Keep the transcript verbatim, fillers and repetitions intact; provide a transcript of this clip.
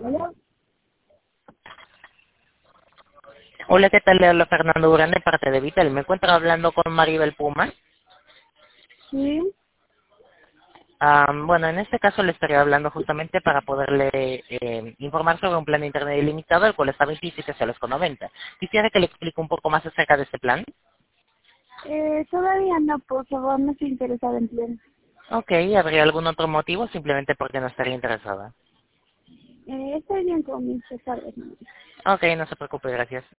Hola, Hola, ¿qué tal? Le habla Fernando Durán de parte de Vital. Me encuentro hablando con Maribel Puma. sí, Ah, bueno, en este caso le estaría hablando justamente para poderle eh, informar sobre un plan de internet ilimitado, el cual está a veintisiete soles con noventa. Quisiera que le explique un poco más acerca de este plan. eh, todavía no, por favor, no estoy interesada en plan. Ok, ¿habría algún otro motivo? Simplemente porque no estaría interesada. Eh, estoy bien con mis tardes. Ok, no se preocupe, gracias.